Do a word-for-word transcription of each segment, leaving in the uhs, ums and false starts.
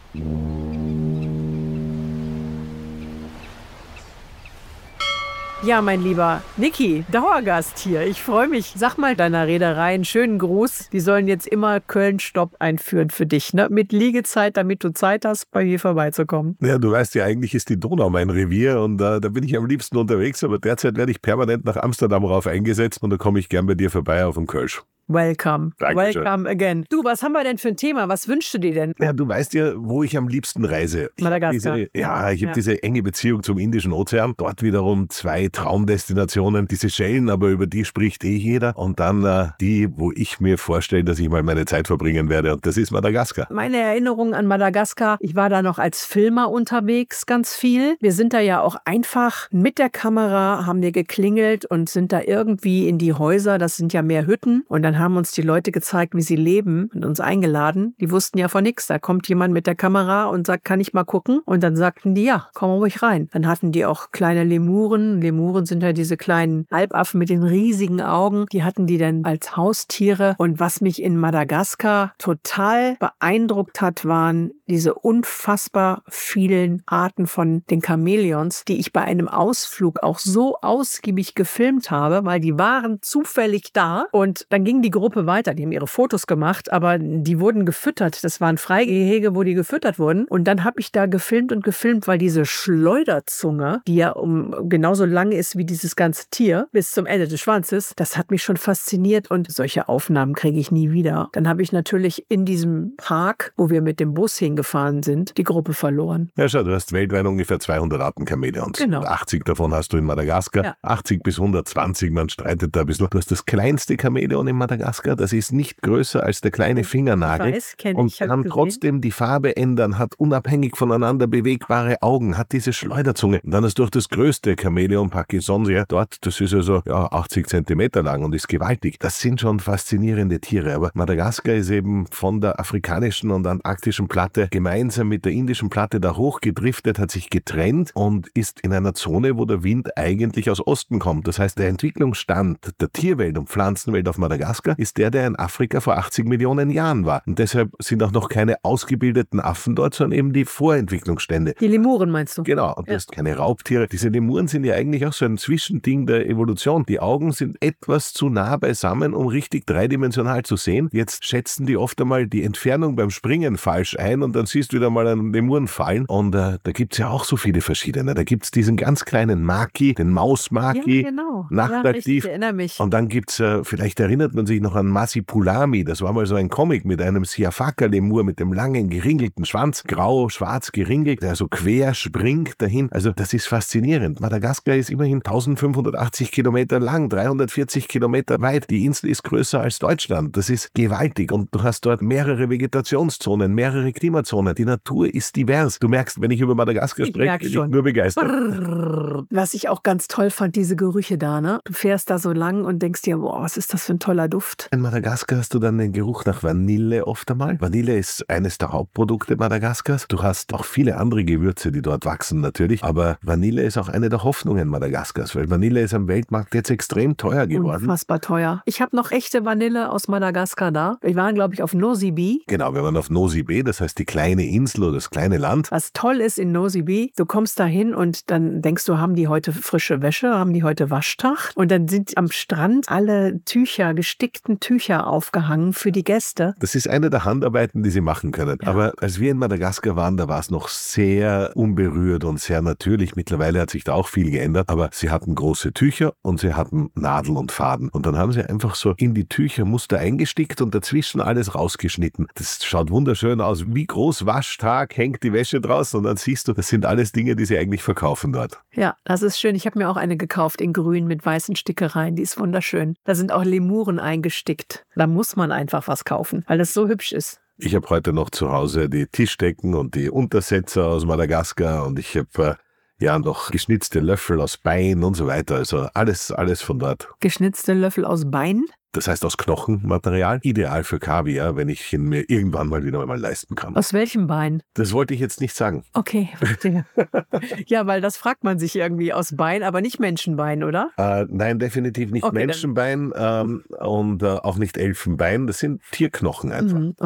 Ja, mein lieber Niki, Dauergast hier. Ich freue mich. Sag mal deiner Reederei einen schönen Gruß. Die sollen jetzt immer Köln-Stopp einführen für dich, ne? Mit Liegezeit, damit du Zeit hast, bei mir vorbeizukommen. Ja, du weißt ja, eigentlich ist die Donau mein Revier und äh, da bin ich am liebsten unterwegs, aber derzeit werde ich permanent nach Amsterdam rauf eingesetzt und da komme ich gern bei dir vorbei auf den Kölsch. Welcome. Dankeschön. Welcome again. Du, was haben wir denn für ein Thema? Was wünschst du dir denn? Ja, du weißt ja, wo ich am liebsten reise. Ich Madagaskar. Diese, ja, ich habe Ja. diese enge Beziehung zum Indischen Ozean. Dort wiederum zwei Traumdestinationen, die Seychellen, aber über die spricht eh jeder. Und dann äh, die, wo ich mir vorstelle, dass ich mal meine Zeit verbringen werde. Und das ist Madagaskar. Meine Erinnerung an Madagaskar, ich war da noch als Filmer unterwegs ganz viel. Wir sind da ja auch einfach mit der Kamera, haben wir geklingelt und sind da irgendwie in die Häuser, das sind ja mehr Hütten. Und dann haben uns die Leute gezeigt, wie sie leben und uns eingeladen. Die wussten ja von nichts. Da kommt jemand mit der Kamera und sagt, kann ich mal gucken? Und dann sagten die, ja, komm ruhig rein. Dann hatten die auch kleine Lemuren. Lemuren sind ja diese kleinen Alpaffen mit den riesigen Augen. Die hatten die dann als Haustiere. Und was mich in Madagaskar total beeindruckt hat, waren diese unfassbar vielen Arten von den Chamäleons, die ich bei einem Ausflug auch so ausgiebig gefilmt habe, weil die waren zufällig da. Und dann ging die Gruppe weiter. Die haben ihre Fotos gemacht, aber die wurden gefüttert. Das waren Freigehege, wo die gefüttert wurden. Und dann habe ich da gefilmt und gefilmt, weil diese Schleuderzunge, die ja um genauso lang ist wie dieses ganze Tier, bis zum Ende des Schwanzes, das hat mich schon fasziniert und solche Aufnahmen kriege ich nie wieder. Dann habe ich natürlich in diesem Park, wo wir mit dem Bus hingefahren sind, die Gruppe verloren. Ja, schau, du hast weltweit ungefähr zweihundert Arten Chamäleons. Genau. Und achtzig davon hast du in Madagaskar. Ja. achtzig bis hundertzwanzig, man streitet da ein bisschen. Du hast das kleinste Chamäleon in Madagaskar. Das ist nicht größer als der kleine Fingernagel. Ich weiß, kenn und ich, hab kann gesehen. trotzdem die Farbe ändern, hat unabhängig voneinander bewegbare Augen, hat diese Schleuderzunge. Und dann hast du auch das größte Chamäleon, Parkinsonsia, dort, das ist also ja, achtzig Zentimeter lang und ist gewaltig. Das sind schon faszinierende Tiere, aber Madagaskar ist eben von der afrikanischen und antarktischen Platte gemeinsam mit der indischen Platte da hochgedriftet, hat sich getrennt und ist in einer Zone, wo der Wind eigentlich aus Osten kommt. Das heißt, der Entwicklungsstand der Tierwelt und Pflanzenwelt auf Madagaskar ist der, der in Afrika vor achtzig Millionen Jahren war. Und deshalb sind auch noch keine ausgebildeten Affen dort, sondern eben die Vorentwicklungsstände. Die Lemuren meinst du? Genau, und du Ja. hast keine Raubtiere. Diese Lemuren sind ja eigentlich auch so ein Zwischending der Evolution. Die Augen sind etwas zu nah beisammen, um richtig dreidimensional zu sehen. Jetzt schätzen die oft einmal die Entfernung beim Springen falsch ein und dann siehst du wieder mal einen Lemuren fallen. Und äh, da gibt's ja auch so viele verschiedene. Da gibt's diesen ganz kleinen Maki, den Mausmaki, Ja, genau. nachtaktiv. Ja, richtig, ich erinnere mich. Und dann gibt's, äh, vielleicht erinnert man sich noch an Masipulami, das war mal so ein Comic mit einem Siafaka-Lemur mit dem langen, geringelten Schwanz, grau, schwarz geringelt, der so quer springt dahin. Also das ist faszinierend. Madagaskar ist immerhin eintausendfünfhundertachtzig Kilometer lang, dreihundertvierzig Kilometer weit. Die Insel ist größer als Deutschland. Das ist gewaltig und du hast dort mehrere Vegetationszonen, mehrere Klimazonen. Die Natur ist divers. Du merkst, wenn ich über Madagaskar Ich spreche, merk bin ich schon. nur begeistert. Was ich auch ganz toll fand, diese Gerüche da, ne? Du fährst da so lang und denkst dir, boah, was ist das für ein toller Duft. In Madagaskar hast du dann den Geruch nach Vanille oft einmal. Vanille ist eines der Hauptprodukte Madagaskars. Du hast auch viele andere Gewürze, die dort wachsen natürlich, aber Vanille ist auch eine der Hoffnungen Madagaskars, weil Vanille ist am Weltmarkt jetzt extrem teuer geworden. Unfassbar teuer. Ich habe noch echte Vanille aus Madagaskar da. Wir waren, glaube ich, auf Nosy Be. Genau, wir waren auf Nosy Be, das heißt die kleine Insel oder das kleine Land. Was toll ist in Nosy Be, du kommst da hin und dann denkst du, haben die heute frische Wäsche, haben die heute Waschtag? Und dann sind am Strand alle Tücher, gestickten Tücher aufgehangen für die Gäste. Das ist eine der Handarbeiten, die sie machen können. Ja. Aber als wir in Madagaskar waren, da war es noch sehr unberührt und sehr natürlich. Mittlerweile hat sich da auch viel geändert, aber sie hatten große Tücher und sie hatten Nadel und Faden. Und dann haben sie einfach so in die Tücher Muster eingestickt und dazwischen alles rausgeschnitten. Das schaut wunderschön aus. Wie groß Waschtag hängt die Wäsche draußen und dann siehst du, das sind alles Dinge, die sie eigentlich verkaufen dort. Ja, das ist schön. Ich habe mir auch eine gekauft in grün mit weißen Stickereien. Die ist wunderschön. Da sind auch Lemuren eingestickt. Da muss man einfach was kaufen, weil das so hübsch ist. Ich habe heute noch zu Hause die Tischdecken und die Untersetzer aus Madagaskar und ich habe äh, ja noch geschnitzte Löffel aus Bein und so weiter. Also alles, alles von dort. Geschnitzte Löffel aus Beinen? Das heißt aus Knochenmaterial. Ideal für Kaviar, wenn ich ihn mir irgendwann mal wieder mal leisten kann. Aus welchem Bein? Das wollte ich jetzt nicht sagen. Okay, verstehe. Ja, weil das fragt man sich irgendwie aus Bein, aber nicht Menschenbein, oder? Äh, nein, definitiv nicht Okay, Menschenbein ähm, und äh, auch nicht Elfenbein. Das sind Tierknochen einfach. Mhm, okay.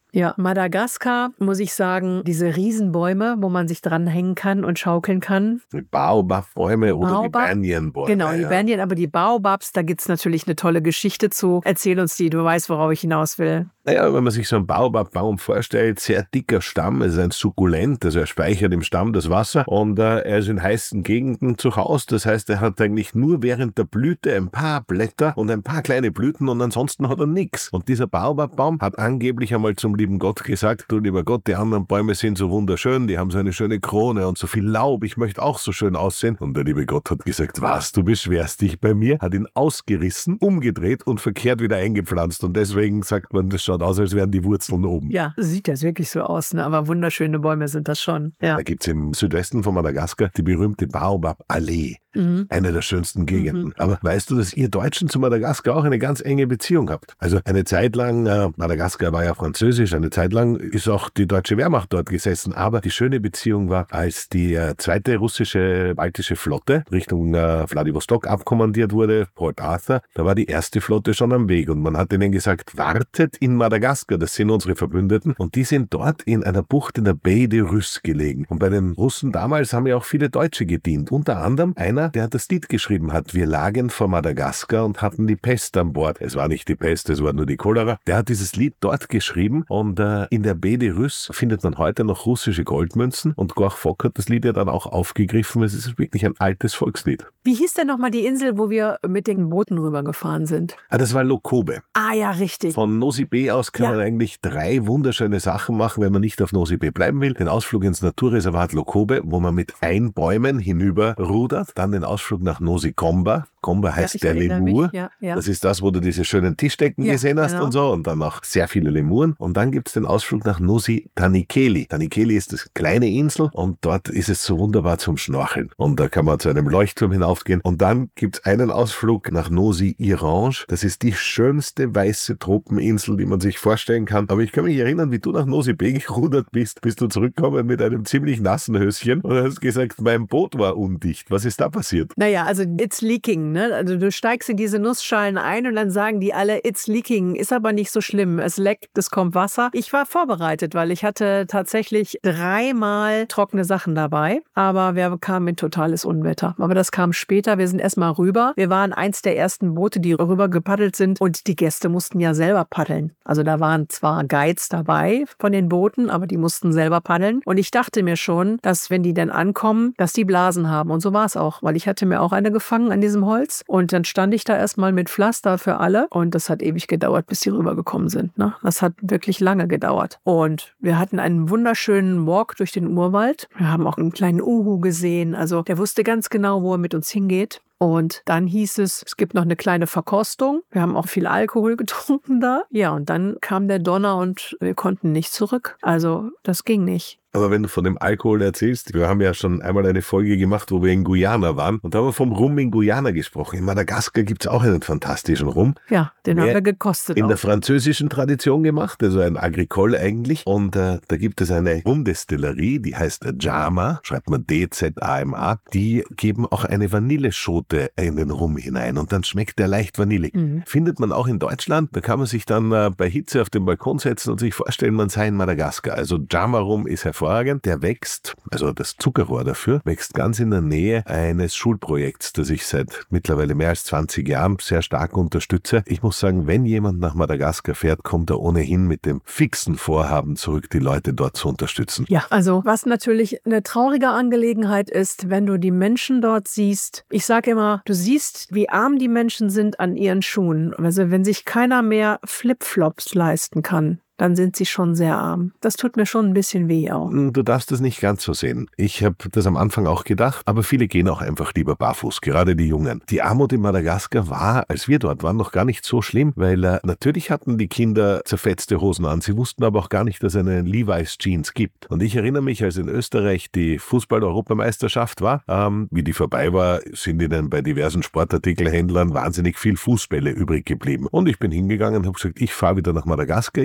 Ja, Madagaskar, muss ich sagen, diese Riesenbäume, wo man sich dranhängen kann und schaukeln kann. Die Baobab-Bäume oder Baobab, die Banyan-Bäume. Genau, die ja. Banyan, aber die Baobabs, da gibt es natürlich eine tolle Geschichte zu. Erzähl uns die, du weißt, worauf ich hinaus will. Naja, wenn man sich so einen Baobab-Baum vorstellt, sehr dicker Stamm, es ist ein Sukkulent, also er speichert im Stamm das Wasser und äh, er ist in heißen Gegenden zu Hause, das heißt, er hat eigentlich nur während der Blüte ein paar Blätter und ein paar kleine Blüten und ansonsten hat er nichts. Und dieser Baobab-Baum hat angeblich einmal zum lieben Gott gesagt, du lieber Gott, die anderen Bäume sind so wunderschön, die haben so eine schöne Krone und so viel Laub, ich möchte auch so schön aussehen. Und der liebe Gott hat gesagt, was, du beschwerst dich bei mir, hat ihn ausgerissen, umgedreht und verkehrt wieder eingepflanzt und deswegen sagt man, das schaut aus, als wären die Wurzeln oben. Ja, sieht das wirklich so aus, ne? Aber wunderschöne Bäume sind das schon. Ja. Da gibt es im Südwesten von Madagaskar die berühmte Baobab-Allee. Mhm. Eine der schönsten Gegenden. Mhm. Aber weißt du, dass ihr Deutschen zu Madagaskar auch eine ganz enge Beziehung habt? Also eine Zeit lang, äh, Madagaskar war ja französisch, eine Zeit lang ist auch die deutsche Wehrmacht dort gesessen. Aber die schöne Beziehung war, als die äh, zweite russische baltische Flotte Richtung äh, Vladivostok abkommandiert wurde, Port Arthur, da war die erste Flotte schon am Weg und man hat ihnen gesagt, wartet in Madagaskar, das sind unsere Verbündeten und die sind dort in einer Bucht in der Baie de Rus gelegen. Und bei den Russen damals haben ja auch viele Deutsche gedient. Unter anderem einer, der das Lied geschrieben hat. Wir lagen vor Madagaskar und hatten die Pest an Bord. Es war nicht die Pest, es war nur die Cholera. Der hat dieses Lied dort geschrieben und äh, in der Baie de Rus findet man heute noch russische Goldmünzen und Gorch Fock hat das Lied ja dann auch aufgegriffen. Es ist wirklich ein altes Volkslied. Wie hieß denn nochmal die Insel, wo wir mit den Booten rübergefahren sind? Ah, das war Lokobe. Ah ja, richtig. Von Nosy Be aus kann ja. man eigentlich drei wunderschöne Sachen machen, wenn man nicht auf Nosy Be bleiben will. Den Ausflug ins Naturreservat Lokobe, wo man mit Einbäumen hinüber rudert, dann den Ausflug nach Nosy Komba. Komba heißt ja, der Lemur. Ja, ja. Das ist das, wo du diese schönen Tischdecken ja, gesehen hast genau. und so und dann noch sehr viele Lemuren. Und dann gibt es den Ausflug nach Nosy Tanikeli. Tanikeli ist das kleine Insel und dort ist es so wunderbar zum Schnorcheln. Und da kann man zu einem Leuchtturm hinaufgehen. Und dann gibt es einen Ausflug nach Nosy Irange. Das ist die schönste weiße Tropeninsel, die man sich vorstellen kann. Aber ich kann mich erinnern, wie du nach Nosy Be gerudert bist, bist du zurückgekommen mit einem ziemlich nassen Höschen und hast gesagt, mein Boot war undicht. Was ist da passiert? Naja, also it's leaking. Ne? Also du steigst in diese Nussschalen ein und dann sagen die alle, it's leaking, ist aber nicht so schlimm, es leckt, es kommt Wasser. Ich war vorbereitet, weil ich hatte tatsächlich dreimal trockene Sachen dabei, aber wir kamen in totales Unwetter. Aber das kam später, wir sind erstmal rüber. Wir waren eins der ersten Boote, die rüber gepaddelt sind und die Gäste mussten ja selber paddeln. Also da waren zwar Guides dabei von den Booten, aber die mussten selber paddeln und ich dachte mir schon, dass wenn die dann ankommen, dass die Blasen haben und so war es auch, weil ich hatte mir auch eine gefangen an diesem Holz. Und dann stand ich da erstmal mit Pflaster für alle und das hat ewig gedauert, bis sie rübergekommen sind. Ne? Das hat wirklich lange gedauert. Und wir hatten einen wunderschönen Walk durch den Urwald. Wir haben auch einen kleinen Uhu gesehen. Also der wusste ganz genau, wo er mit uns hingeht. Und dann hieß es, es gibt noch eine kleine Verkostung. Wir haben auch viel Alkohol getrunken da. Ja, und dann kam der Donner und wir konnten nicht zurück. Also das ging nicht. Aber wenn du von dem Alkohol erzählst, wir haben ja schon einmal eine Folge gemacht, wo wir in Guyana waren und da haben wir vom Rum in Guyana gesprochen. In Madagaskar gibt es auch einen fantastischen Rum. Ja, den Mehr haben wir gekostet. In auch. der französischen Tradition gemacht, also ein Agricole eigentlich. Und äh, da gibt es eine Rumdestillerie, die heißt Jama, schreibt man D Z A M A. Die geben auch eine Vanilleschote in den Rum hinein und dann schmeckt der leicht vanillig. Mhm. Findet man auch in Deutschland. Da kann man sich dann äh, bei Hitze auf den Balkon setzen und sich vorstellen, man sei in Madagaskar. Also Jama-Rum ist hervorragend. Der wächst, also das Zuckerrohr dafür, wächst ganz in der Nähe eines Schulprojekts, das ich seit mittlerweile mehr als zwanzig Jahren sehr stark unterstütze. Ich muss sagen, wenn jemand nach Madagaskar fährt, kommt er ohnehin mit dem fixen Vorhaben zurück, die Leute dort zu unterstützen. Ja, also was natürlich eine traurige Angelegenheit ist, wenn du die Menschen dort siehst. Ich sage immer, du siehst, wie arm die Menschen sind an ihren Schuhen. Also wenn sich keiner mehr Flipflops leisten kann, dann sind sie schon sehr arm. Das tut mir schon ein bisschen weh auch. Du darfst das nicht ganz so sehen. Ich habe das am Anfang auch gedacht, aber viele gehen auch einfach lieber barfuß, gerade die Jungen. Die Armut in Madagaskar war, als wir dort waren, noch gar nicht so schlimm, weil äh, natürlich hatten die Kinder zerfetzte Hosen an. Sie wussten aber auch gar nicht, dass es eine Levi's Jeans gibt. Und ich erinnere mich, als in Österreich die Fußball-Europameisterschaft war, ähm, wie die vorbei war, sind ihnen bei diversen Sportartikelhändlern wahnsinnig viel Fußbälle übrig geblieben. Und ich bin hingegangen und habe gesagt, ich fahre wieder nach Madagaskar. Ich hätte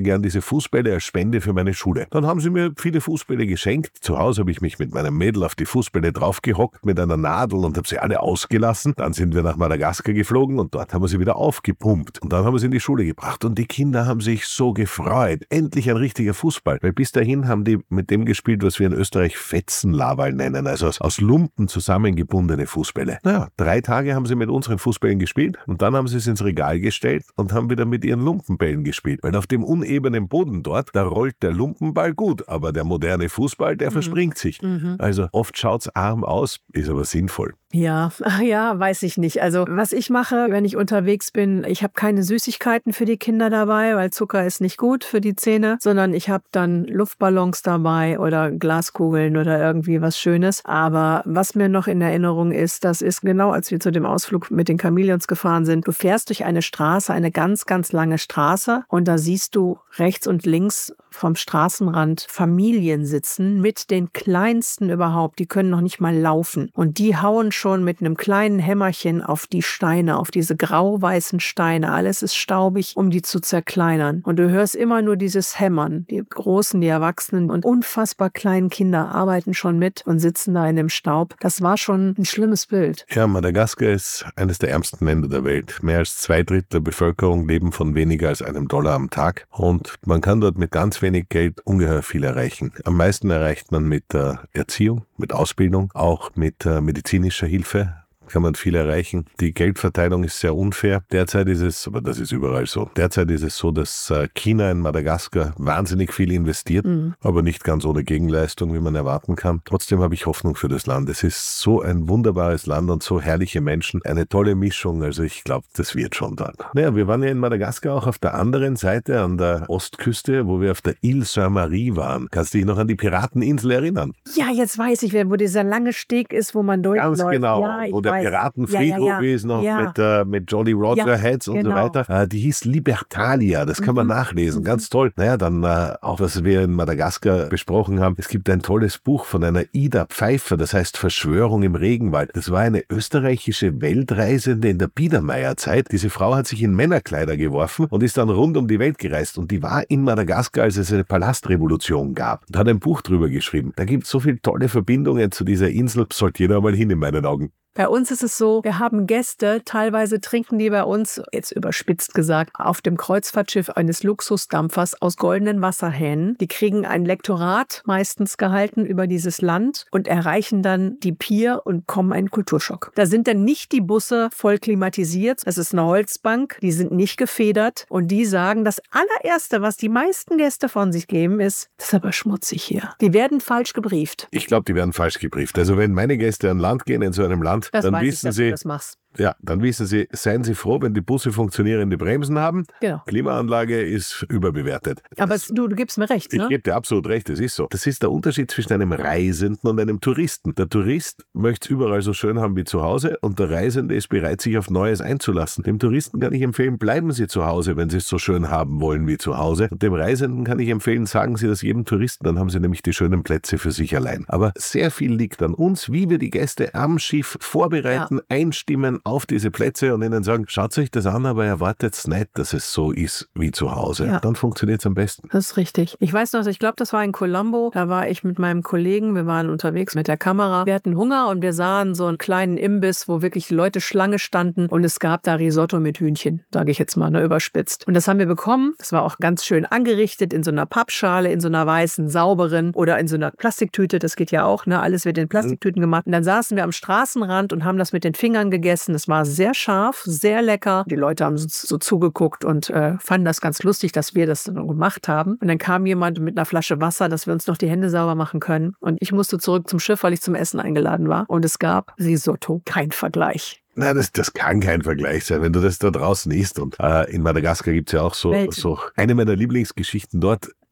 gern diese Fußbälle als Spende für meine Schule. Dann haben sie mir viele Fußbälle geschenkt. Zu Hause habe ich mich mit meinem Mädel auf die Fußbälle draufgehockt mit einer Nadel und habe sie alle ausgelassen. Dann sind wir nach Madagaskar geflogen und dort haben wir sie wieder aufgepumpt. Und dann haben wir sie in die Schule gebracht und die Kinder haben sich so gefreut. Endlich ein richtiger Fußball. Weil bis dahin haben die mit dem gespielt, was wir in Österreich Fetzenlaberl nennen, also aus, aus Lumpen zusammengebundene Fußbälle. Naja, drei Tage haben sie mit unseren Fußbällen gespielt und dann haben sie es ins Regal gestellt und haben wieder mit ihren Lumpenbällen gespielt. Weil auf dem unebenen Boden dort, da rollt der Lumpenball gut, aber der moderne Fußball, der mhm. verspringt sich. Mhm. Also oft schaut's arm aus, ist aber sinnvoll. Ja, ja, weiß ich nicht. Also was ich mache, wenn ich unterwegs bin, ich habe keine Süßigkeiten für die Kinder dabei, weil Zucker ist nicht gut für die Zähne, sondern ich habe dann Luftballons dabei oder Glaskugeln oder irgendwie was Schönes. Aber was mir noch in Erinnerung ist, das ist genau, als wir zu dem Ausflug mit den Chamäleons gefahren sind. Du fährst durch eine Straße, eine ganz, ganz lange Straße und da siehst du rechts und links vom Straßenrand Familien sitzen mit den Kleinsten überhaupt. Die können noch nicht mal laufen und die hauen schon mit einem kleinen Hämmerchen auf die Steine, auf diese grau-weißen Steine. Alles ist staubig, um die zu zerkleinern. Und du hörst immer nur dieses Hämmern. Die Großen, die Erwachsenen und unfassbar kleinen Kinder arbeiten schon mit und sitzen da in dem Staub. Das war schon ein schlimmes Bild. Ja, Madagaskar ist eines der ärmsten Länder der Welt. Mehr als zwei Drittel der Bevölkerung leben von weniger als einem Dollar am Tag. Und man kann dort mit ganz wenig Geld ungeheuer viel erreichen. Am meisten erreicht man mit äh, Erziehung, mit Ausbildung, auch mit äh, medizinischer Hilfe. Kann man viel erreichen. Die Geldverteilung ist sehr unfair. Derzeit ist es, aber das ist überall so, derzeit ist es so, dass China in Madagaskar wahnsinnig viel investiert, mhm. aber nicht ganz ohne Gegenleistung, wie man erwarten kann. Trotzdem habe ich Hoffnung für das Land. Es ist so ein wunderbares Land und so herrliche Menschen. Eine tolle Mischung. Also ich glaube, das wird schon dort. Naja, wir waren ja in Madagaskar auch auf der anderen Seite, an der Ostküste, wo wir auf der Île Saint-Marie waren. Kannst du dich noch an die Pirateninsel erinnern? Ja, jetzt weiß ich, wo dieser lange Steg ist, wo man durchläuft. Ganz genau. Ja, wo der Piratenfriedhof ja, ja, ja. ist noch ja. mit, äh, mit Jolly Roger Heads und genau. so weiter. Äh, die hieß Libertalia, das kann man mhm. nachlesen, ganz toll. Naja, dann äh, auch, was wir in Madagaskar besprochen haben, es gibt ein tolles Buch von einer Ida Pfeiffer, das heißt Verschwörung im Regenwald. Das war eine österreichische Weltreisende in der Biedermeierzeit. Diese Frau hat sich in Männerkleider geworfen und ist dann rund um die Welt gereist und die war in Madagaskar, als es eine Palastrevolution gab und hat ein Buch drüber geschrieben. Da gibt es so viele tolle Verbindungen zu dieser Insel, sollte jeder mal hin in meinen Augen. Bei uns ist es so, wir haben Gäste, teilweise trinken die bei uns, jetzt überspitzt gesagt, auf dem Kreuzfahrtschiff eines Luxusdampfers aus goldenen Wasserhähnen. Die kriegen ein Lektorat meistens gehalten über dieses Land und erreichen dann die Pier und kommen einen Kulturschock. Da sind dann nicht die Busse voll klimatisiert, das ist eine Holzbank, die sind nicht gefedert und die sagen, das allererste, was die meisten Gäste von sich geben, ist, das ist aber schmutzig hier. Die werden falsch gebrieft. Ich glaube, die werden falsch gebrieft. Also wenn meine Gäste an Land gehen in so einem Land, Das dann weiß wissen ich, dass Sie, du das machst. Ja, dann wissen Sie, seien Sie froh, wenn die Busse funktionierende Bremsen haben. Genau. Klimaanlage ist überbewertet. Aber das, du, du gibst mir recht, ne? Ich gebe dir absolut recht, das ist so. Das ist der Unterschied zwischen einem Reisenden und einem Touristen. Der Tourist möchte es überall so schön haben wie zu Hause und der Reisende ist bereit, sich auf Neues einzulassen. Dem Touristen kann ich empfehlen, bleiben Sie zu Hause, wenn Sie es so schön haben wollen wie zu Hause. Und dem Reisenden kann ich empfehlen, sagen Sie das jedem Touristen, dann haben Sie nämlich die schönen Plätze für sich allein. Aber sehr viel liegt an uns, wie wir die Gäste am Schiff vorbereiten, ja. einstimmen auf diese Plätze und ihnen sagen, schaut euch das an, aber erwartet nicht, dass es so ist wie zu Hause. Ja. Dann funktioniert es am besten. Das ist richtig. Ich weiß noch, ich glaube, das war in Colombo. Da war ich mit meinem Kollegen, wir waren unterwegs mit der Kamera. Wir hatten Hunger und wir sahen so einen kleinen Imbiss, wo wirklich Leute Schlange standen und es gab da Risotto mit Hühnchen, sage ich jetzt mal, ne, überspitzt. Und das haben wir bekommen. Das war auch ganz schön angerichtet in so einer Pappschale, in so einer weißen, sauberen oder in so einer Plastiktüte. Das geht ja auch, ne? Alles wird in Plastiktüten gemacht. Und dann saßen wir am Straßenrand und haben das mit den Fingern gegessen. Das war sehr scharf, sehr lecker. Die Leute haben so, so zugeguckt und äh, fanden das ganz lustig, dass wir das dann gemacht haben. Und dann kam jemand mit einer Flasche Wasser, dass wir uns noch die Hände sauber machen können. Und ich musste zurück zum Schiff, weil ich zum Essen eingeladen war. Und es gab Risotto, kein Vergleich. Nein, das, das kann kein Vergleich sein, wenn du das da draußen isst. Und äh, in Madagaskar gibt es ja auch so, so eine meiner Lieblingsgeschichten dort.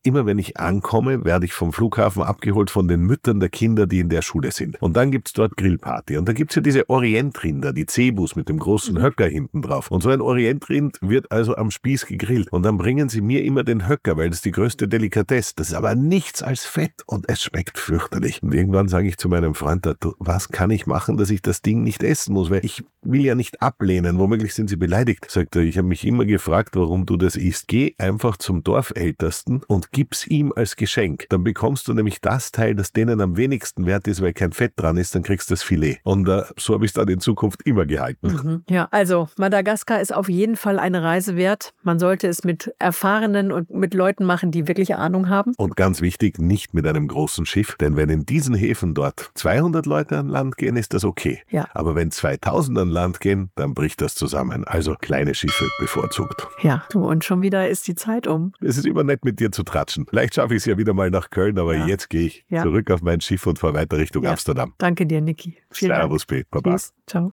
immer wenn ich ankomme, werde ich vom Flughafen abgeholt von den Müttern der Kinder, die in der Schule sind. Und dann gibt's dort Grillparty. Und da gibt's ja diese Orientrinder, die Cebus mit dem großen Höcker hinten drauf. Und so ein Orientrind wird also am Spieß gegrillt. Und dann bringen sie mir immer den Höcker, weil das die größte Delikatesse. Das ist aber nichts als Fett und es schmeckt fürchterlich. Und irgendwann sage ich zu meinem Freund, was kann ich machen, dass ich das Ding nicht essen muss? Weil ich will ja nicht ablehnen. Womöglich sind sie beleidigt. Sagt er, ich habe mich immer gefragt, warum du das isst. Geh einfach zum Dorfältesten und gib's ihm als Geschenk. Dann bekommst du nämlich das Teil, das denen am wenigsten wert ist, weil kein Fett dran ist, dann kriegst du das Filet. Und äh, so habe ich es dann in Zukunft immer gehalten. Mhm. Ja, also Madagaskar ist auf jeden Fall eine Reise wert. Man sollte es mit Erfahrenen und mit Leuten machen, die wirklich Ahnung haben. Und ganz wichtig, nicht mit einem großen Schiff, denn wenn in diesen Häfen dort zweihundert Leute an Land gehen, ist das okay. Ja. Aber wenn zweitausend an Land gehen, dann bricht das zusammen. Also kleine Schiffe bevorzugt. Ja, du, und schon wieder ist die Zeit um. Es ist immer nett, mit dir zu tratschen. Vielleicht schaffe ich es ja wieder mal nach Köln, aber ja. jetzt gehe ich ja. zurück auf mein Schiff und fahre weiter Richtung ja. Amsterdam. Danke dir, Niki. Servus, P. Baba. Tschüss. Ciao.